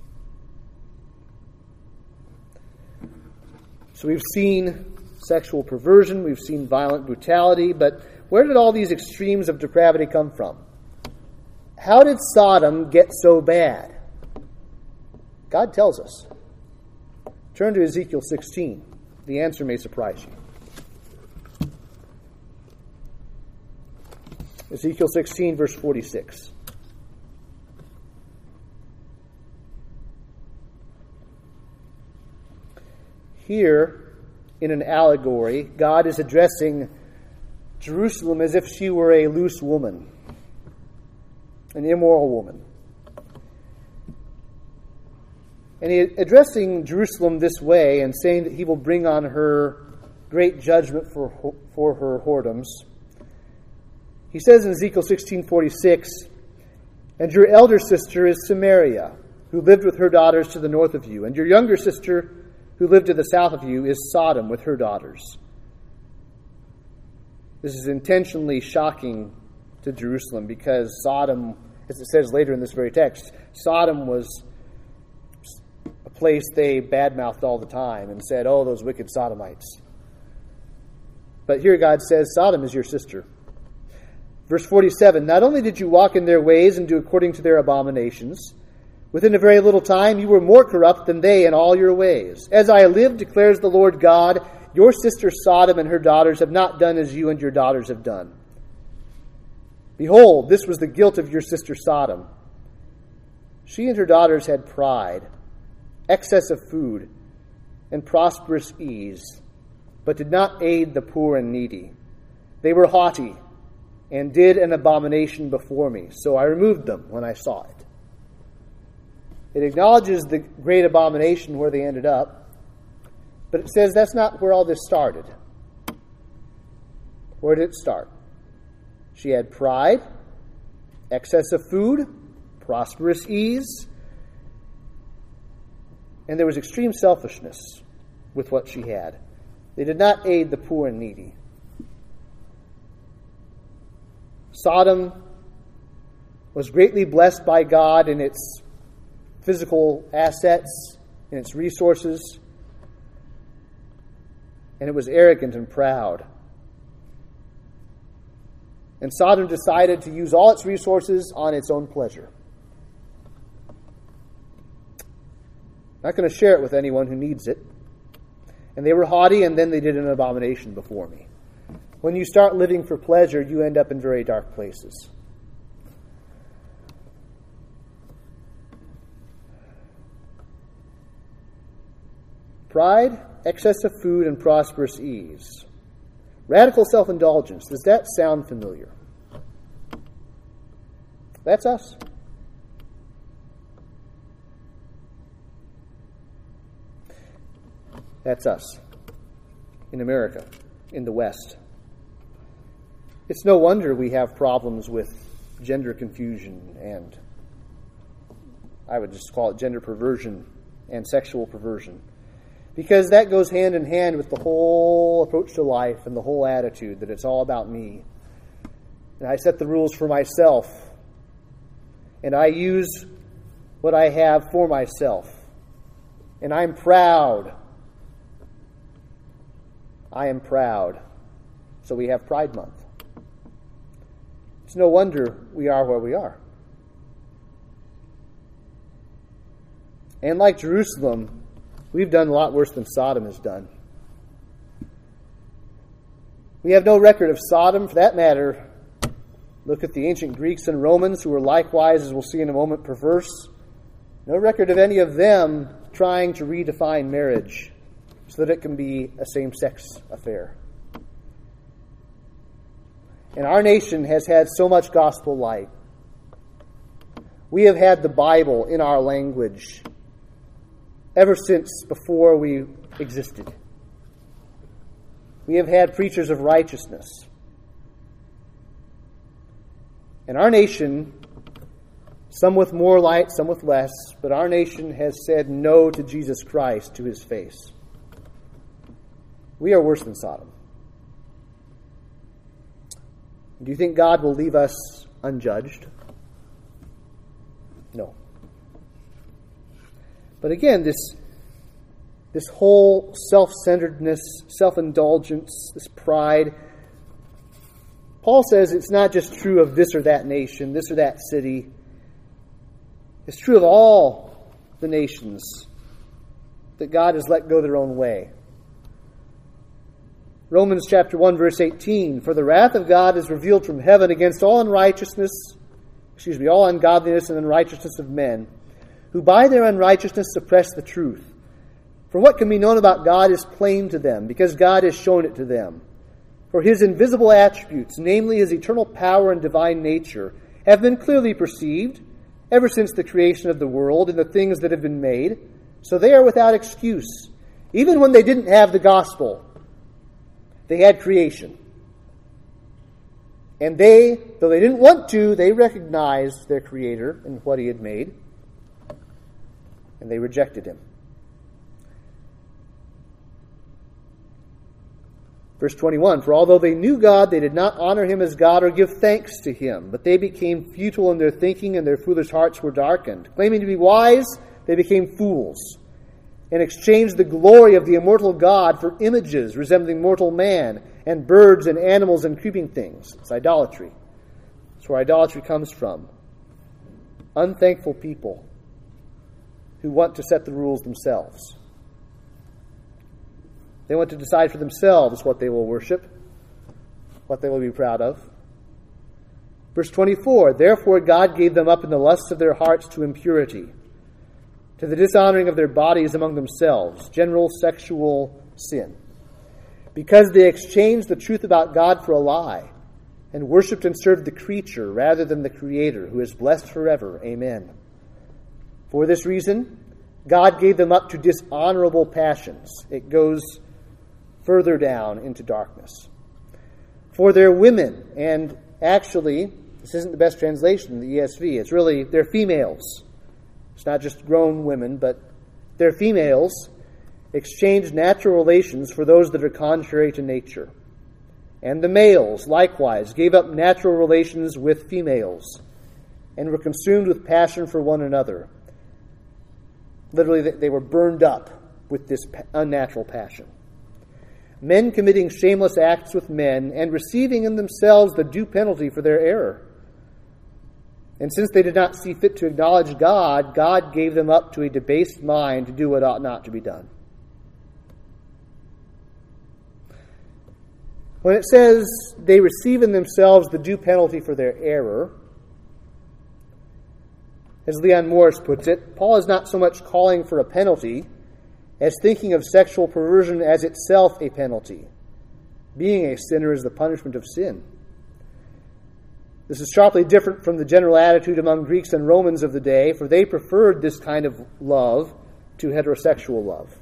So we've seen sexual perversion, we've seen violent brutality, but where did all these extremes of depravity come from? How did Sodom get so bad? God tells us. Turn to Ezekiel sixteen. The answer may surprise you. Ezekiel sixteen, verse forty-six. Here, in an allegory, God is addressing Jerusalem as if she were a loose woman, an immoral woman. And he, addressing Jerusalem this way and saying that he will bring on her great judgment for, for her whoredoms, he says in Ezekiel sixteen forty-six, "And your elder sister is Samaria, who lived with her daughters to the north of you, and your younger sister, who lived to the south of you, is Sodom with her daughters." This is intentionally shocking to Jerusalem because Sodom, as it says later in this very text, Sodom was a place they badmouthed all the time and said, "Oh, those wicked Sodomites." But here God says, Sodom is your sister. Verse forty-seven, "Not only did you walk in their ways and do according to their abominations, within a very little time you were more corrupt than they in all your ways. As I live, declares the Lord God, your sister Sodom and her daughters have not done as you and your daughters have done. Behold, this was the guilt of your sister Sodom. She and her daughters had pride, excess of food, and prosperous ease, but did not aid the poor and needy. They were haughty, and did an abomination before me, so I removed them when I saw it." It acknowledges the great abomination where they ended up, but it says that's not where all this started. Where did it start? She had pride, excess of food, prosperous ease, and there was extreme selfishness with what she had. They did not aid the poor and needy. Sodom was greatly blessed by God in its physical assets, in its resources, and it was arrogant and proud. And Sodom decided to use all its resources on its own pleasure. Not going to share it with anyone who needs it. And they were haughty, and then they did an abomination before me. When you start living for pleasure, you end up in very dark places. Pride, excess of food, and prosperous ease. Radical self-indulgence. Does that sound familiar? That's us. That's us in America, in the West. It's no wonder we have problems with gender confusion and, I would just call it gender perversion and sexual perversion. Because that goes hand in hand with the whole approach to life and the whole attitude that it's all about me. And I set the rules for myself. And I use what I have for myself. And I'm proud. I am proud. So we have Pride Month. It's no wonder we are where we are. And like Jerusalem, we've done a lot worse than Sodom has done. We have no record of Sodom, for that matter. Look at the ancient Greeks and Romans, who were likewise, as we'll see in a moment, perverse. No record of any of them trying to redefine marriage so that it can be a same-sex affair. And our nation has had so much gospel light. We have had the Bible in our language ever since before we existed. We have had preachers of righteousness. And our nation, some with more light, some with less, but our nation has said no to Jesus Christ to his face. We are worse than Sodom. Do you think God will leave us unjudged? No. But again, this, this whole self-centeredness, self-indulgence, this pride, Paul says it's not just true of this or that nation, this or that city. It's true of all the nations that God has let go their own way. Romans chapter one, verse eighteen, "For the wrath of God is revealed from heaven against all unrighteousness, excuse me, all ungodliness and unrighteousness of men, who by their unrighteousness suppress the truth. For what can be known about God is plain to them, because God has shown it to them. For his invisible attributes, namely his eternal power and divine nature, have been clearly perceived ever since the creation of the world and the things that have been made, So they are without excuse. Even when they didn't have the gospel, they had creation. And they, though they didn't want to, they recognized their Creator and what He had made. And they rejected Him. Verse twenty-one, for although they knew God, they did not honor Him as God or give thanks to Him. But they became futile in their thinking, and their foolish hearts were darkened. Claiming to be wise, they became fools, and exchanged the glory of the immortal God for images resembling mortal man, and birds and animals and creeping things. It's idolatry. That's where idolatry comes from. Unthankful people who want to set the rules themselves. They want to decide for themselves what they will worship, what they will be proud of. Verse twenty-four, therefore God gave them up in the lusts of their hearts to impurity, to the dishonoring of their bodies among themselves, general sexual sin, because they exchanged the truth about God for a lie, and worshipped and served the creature rather than the Creator, who is blessed forever. Amen. For this reason, God gave them up to dishonorable passions. It goes further down into darkness. For their women, and actually, this isn't the best translation in the E S V, it's really their females. It's not just grown women, but their females exchanged natural relations for those that are contrary to nature. And the males, likewise, gave up natural relations with females, and were consumed with passion for one another. Literally, they were burned up with this unnatural passion. Men committing shameless acts with men, and receiving in themselves the due penalty for their error. And since they did not see fit to acknowledge God, God gave them up to a debased mind to do what ought not to be done. When it says they receive in themselves the due penalty for their error, as Leon Morris puts it, Paul is not so much calling for a penalty as thinking of sexual perversion as itself a penalty. Being a sinner is the punishment of sin. This is sharply different from the general attitude among Greeks and Romans of the day, for they preferred this kind of love to heterosexual love.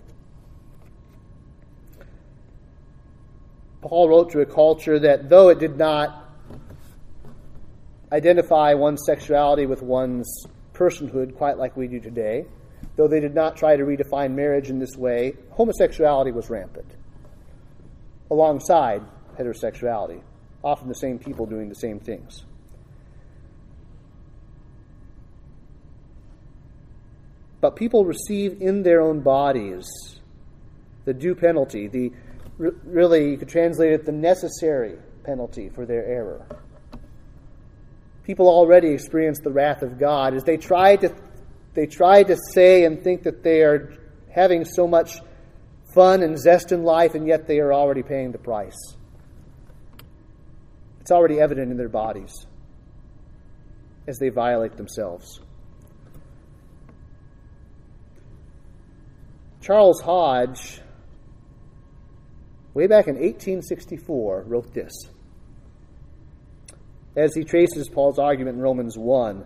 Paul wrote to a culture that, though it did not identify one's sexuality with one's personhood quite like we do today, though they did not try to redefine marriage in this way, homosexuality was rampant alongside heterosexuality, often the same people doing the same things. But people receive in their own bodies the due penalty, the really, you could translate it, the necessary penalty for their error. People already experience the wrath of God as they try to they try to say and think that they are having so much fun and zest in life, and yet they are already paying the price. It's already evident in their bodies as they violate themselves. Charles Hodge, way back in eighteen sixty-four, wrote this, as he traces Paul's argument in Romans one,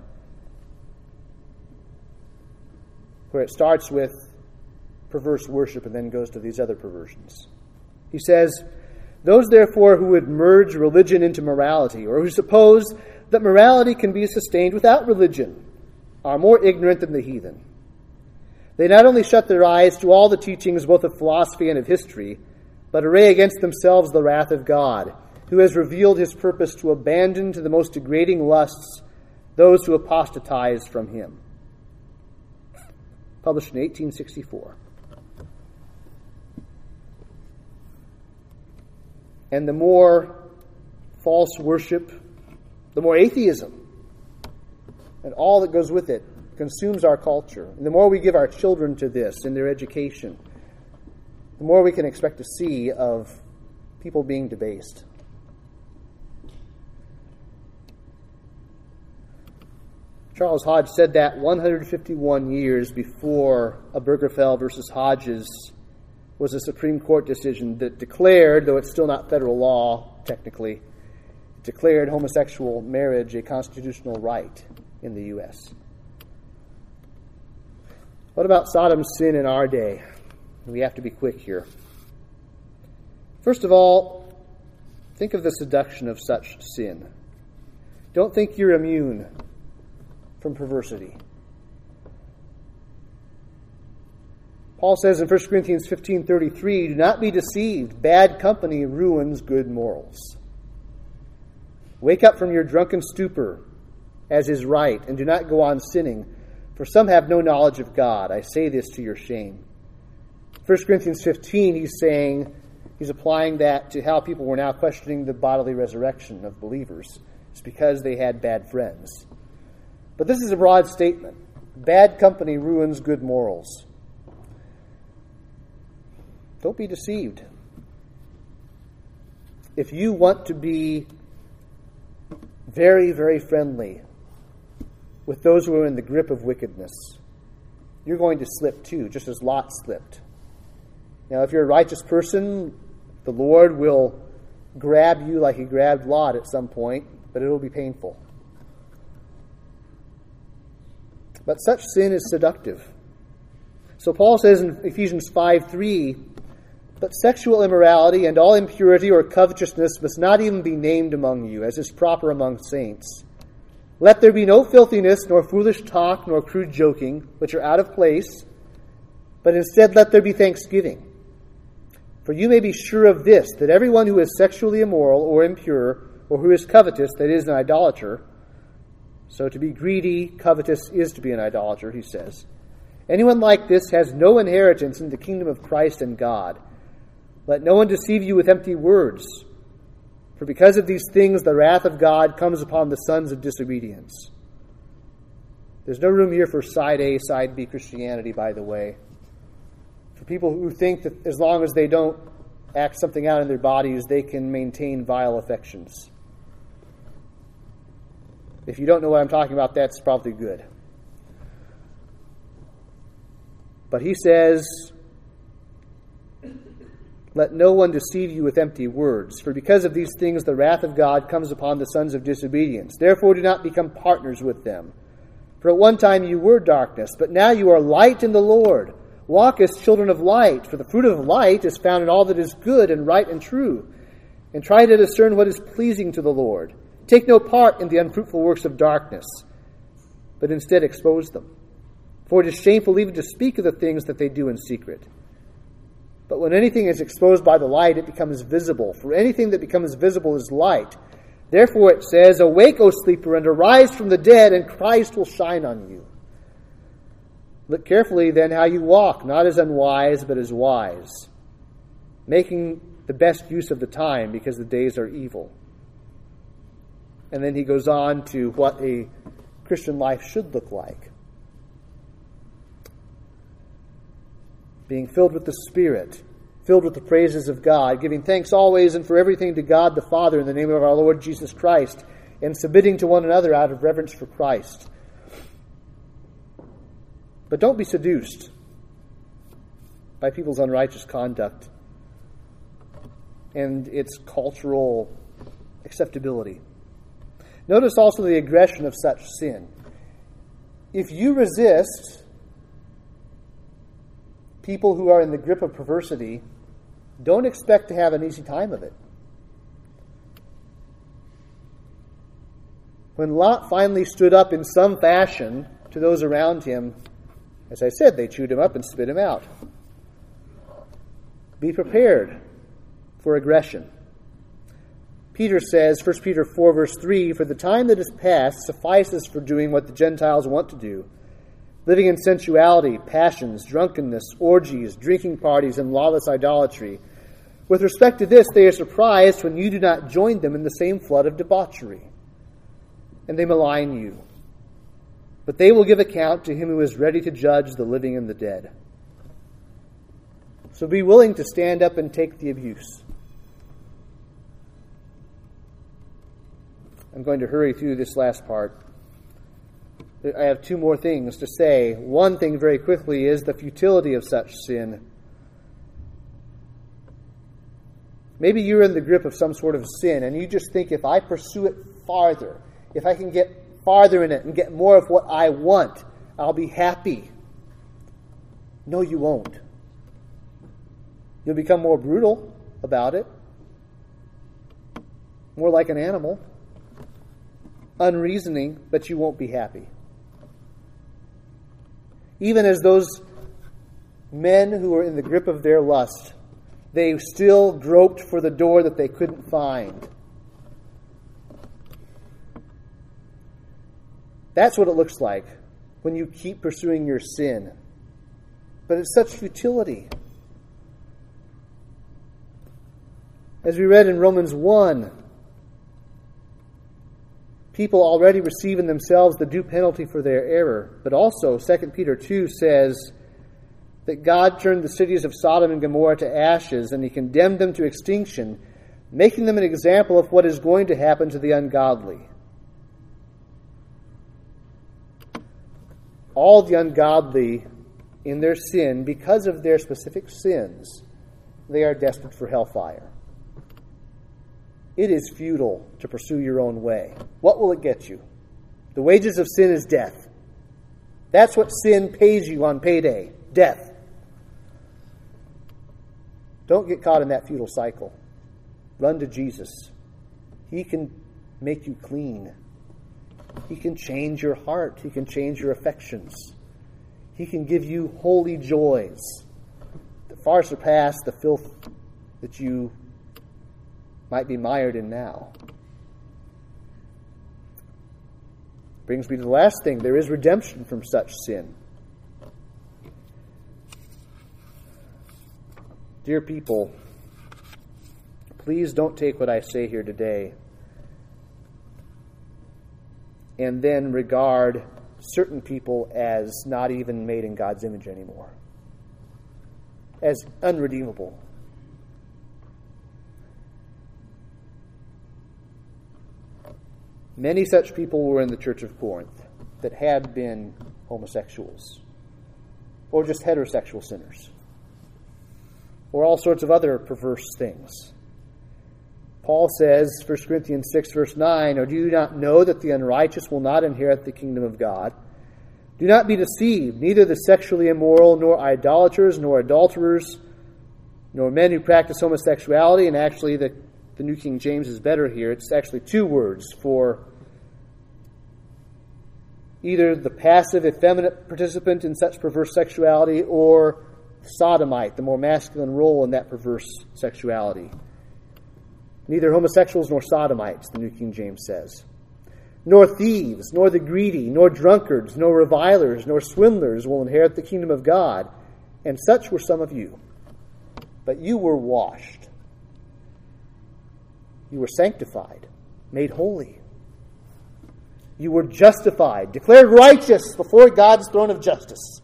where it starts with perverse worship and then goes to these other perversions. He says, those therefore who would merge religion into morality, or who suppose that morality can be sustained without religion, are more ignorant than the heathen. They not only shut their eyes to all the teachings both of philosophy and of history, but array against themselves the wrath of God, who has revealed his purpose to abandon to the most degrading lusts those who apostatize from him. Published in eighteen sixty-four. And the more false worship, the more atheism, and all that goes with it, consumes our culture. And the more we give our children to this in their education, the more we can expect to see of people being debased. Charles Hodge said that one hundred fifty-one years before Obergefell versus Hodges was a Supreme Court decision that declared, though it's still not federal law technically, declared homosexual marriage a constitutional right in the U S What about Sodom's sin in our day? We have to be quick here. First of all, think of the seduction of such sin. Don't think you're immune from perversity. Paul says in First Corinthians fifteen thirty-three, do not be deceived. Bad company ruins good morals. Wake up from your drunken stupor, as is right, and do not go on sinning, for some have no knowledge of God. I say this to your shame. First Corinthians fifteen, he's saying, he's applying that to how people were now questioning the bodily resurrection of believers. It's because they had bad friends. But this is a broad statement. Bad company ruins good morals. Don't be deceived. If you want to be very, very friendly with those who are in the grip of wickedness, you're going to slip too, just as Lot slipped. Now, if you're a righteous person, the Lord will grab you like he grabbed Lot at some point, but it will be painful. But such sin is seductive. So Paul says in Ephesians five three, but sexual immorality and all impurity or covetousness must not even be named among you, as is proper among saints. Let there be no filthiness, nor foolish talk, nor crude joking, which are out of place, but instead let there be thanksgiving. For you may be sure of this, that everyone who is sexually immoral or impure, or who is covetous, that is, an idolater, so to be greedy, covetous is to be an idolater, he says. Anyone like this has no inheritance in the kingdom of Christ and God. Let no one deceive you with empty words, for because of these things the wrath of God comes upon the sons of disobedience. There's no room here for side A, side B Christianity, by the way. For people who think that as long as they don't act something out in their bodies, they can maintain vile affections. If you don't know what I'm talking about, that's probably good. But he says, let no one deceive you with empty words, for because of these things the wrath of God comes upon the sons of disobedience. Therefore do not become partners with them. For at one time you were darkness, but now you are light in the Lord. Walk as children of light, for the fruit of light is found in all that is good and right and true. And try to discern what is pleasing to the Lord. Take no part in the unfruitful works of darkness, but instead expose them. For it is shameful even to speak of the things that they do in secret. But when anything is exposed by the light, it becomes visible. For anything that becomes visible is light. Therefore it says, awake, O sleeper, and arise from the dead, and Christ will shine on you. Look carefully then how you walk, not as unwise, but as wise, making the best use of the time, because the days are evil. And then he goes on to what a Christian life should look like. Being filled with the Spirit, filled with the praises of God, giving thanks always and for everything to God the Father in the name of our Lord Jesus Christ, and submitting to one another out of reverence for Christ. But don't be seduced by people's unrighteous conduct and its cultural acceptability. Notice also the aggression of such sin. If you resist people who are in the grip of perversity, don't expect to have an easy time of it. When Lot finally stood up in some fashion to those around him, as I said, they chewed him up and spit him out. Be prepared for aggression. Peter says, First Peter four, verse three, for the time that is past suffices for doing what the Gentiles want to do, living in sensuality, passions, drunkenness, orgies, drinking parties, and lawless idolatry. With respect to this, they are surprised when you do not join them in the same flood of debauchery, and they malign you. But they will give account to him who is ready to judge the living and the dead. So be willing to stand up and take the abuse. I'm going to hurry through this last part. I have two more things to say. One thing very quickly is the futility of such sin. Maybe you're in the grip of some sort of sin and you just think, if I pursue it farther, if I can get farther in it and get more of what I want, I'll be happy. No, you won't. You'll become more brutal about it, more like an animal, unreasoning, but you won't be happy. Even as those men who were in the grip of their lust, they still groped for the door that they couldn't find. That's what it looks like when you keep pursuing your sin. But it's such futility. As we read in Romans one, people already receive in themselves the due penalty for their error. But also, Second Peter two says that God turned the cities of Sodom and Gomorrah to ashes, and he condemned them to extinction, making them an example of what is going to happen to the ungodly. All the ungodly in their sin, because of their specific sins, they are destined for hellfire. It is futile to pursue your own way. What will it get you? The wages of sin is death. That's what sin pays you on payday. Death. Don't get caught in that futile cycle. Run to Jesus. He can make you clean. He can change your heart. He can change your affections. He can give you holy joys that far surpass the filth that you might be mired in now. Brings me to the last thing. There is redemption from such sin. Dear people, please don't take what I say here today and then regard certain people as not even made in God's image anymore, as unredeemable. Many such people were in the Church of Corinth that had been homosexuals, or just heterosexual sinners, or all sorts of other perverse things. Paul says, First Corinthians six, verse nine, "Or do you not know that the unrighteous will not inherit the kingdom of God? Do not be deceived, neither the sexually immoral, nor idolaters, nor adulterers, nor men who practice homosexuality," and actually the, the New King James is better here. It's actually two words for either the passive, effeminate participant in such perverse sexuality, or sodomite, the more masculine role in that perverse sexuality. Neither homosexuals nor sodomites, the New King James says. Nor thieves, nor the greedy, nor drunkards, nor revilers, nor swindlers will inherit the kingdom of God. And such were some of you. But you were washed. You were sanctified, made holy. You were justified, declared righteous before God's throne of justice.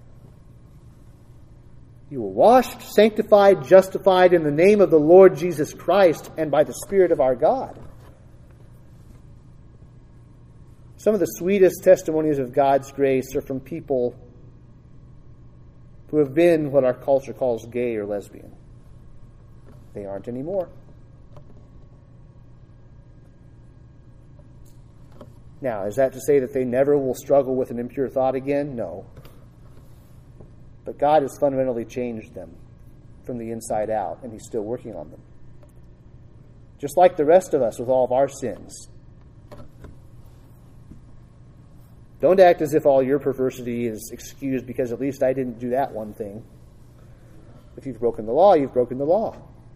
You were washed, sanctified, justified in the name of the Lord Jesus Christ and by the Spirit of our God. Some of the sweetest testimonies of God's grace are from people who have been what our culture calls gay or lesbian. They aren't anymore. Now, is that to say that they never will struggle with an impure thought again? No. But God has fundamentally changed them from the inside out, and He's still working on them. Just like the rest of us with all of our sins. Don't act as if all your perversity is excused because at least I didn't do that one thing. If you've broken the law, you've broken the law.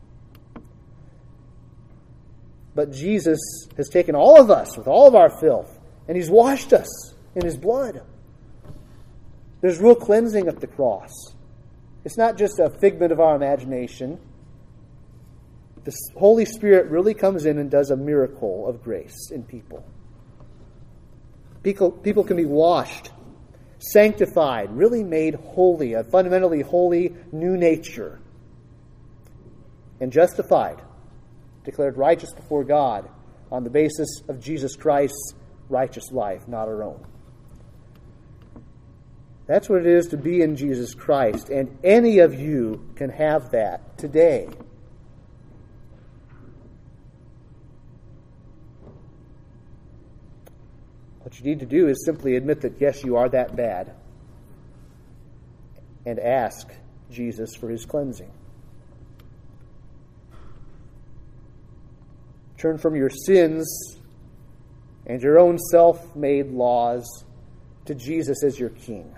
But Jesus has taken all of us with all of our filth, and He's washed us in His blood. There's real cleansing at the cross. It's not just a figment of our imagination. The Holy Spirit really comes in and does a miracle of grace in people. People, people can be washed, sanctified, really made holy, a fundamentally holy new nature, and justified, declared righteous before God on the basis of Jesus Christ's righteous life, not our own. That's what it is to be in Jesus Christ, and any of you can have that today. What you need to do is simply admit that, yes, you are that bad. and ask Jesus for his cleansing. Turn from your sins and your own self-made laws to Jesus as your King.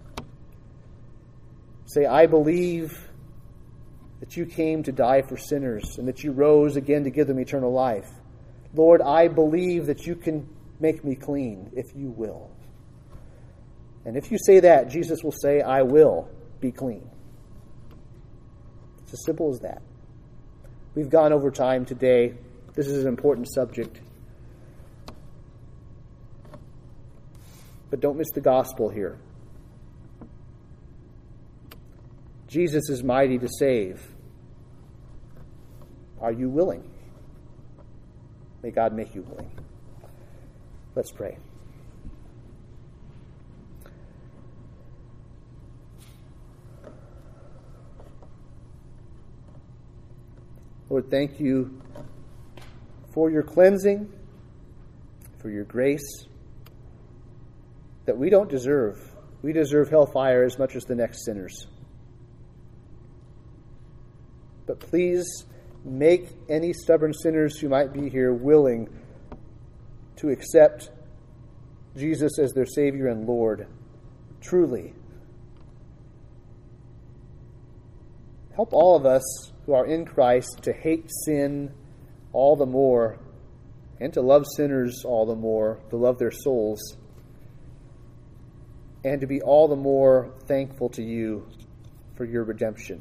Say, I believe that you came to die for sinners and that you rose again to give them eternal life. Lord, I believe that you can make me clean if you will. And if you say that, Jesus will say, I will be clean. It's as simple as that. We've gone over time today. This is an important subject. But don't miss the gospel here. Jesus is mighty to save. Are you willing? May God make you willing. Let's pray. Lord, thank you for your cleansing, for your grace that we don't deserve. We deserve hellfire as much as the next sinners. But please make any stubborn sinners who might be here willing to accept Jesus as their Savior and Lord. Truly. Help all of us who are in Christ to hate sin all the more and to love sinners all the more, to love their souls, and to be all the more thankful to you for your redemption.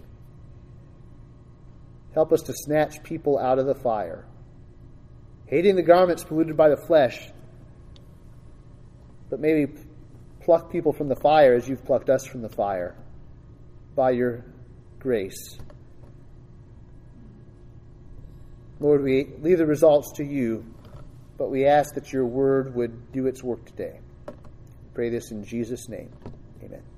Help us to snatch people out of the fire, hating the garments polluted by the flesh, but maybe pluck people from the fire as you've plucked us from the fire by your grace. Lord, we leave the results to you, but we ask that your word would do its work today. We pray this in Jesus' name. Amen.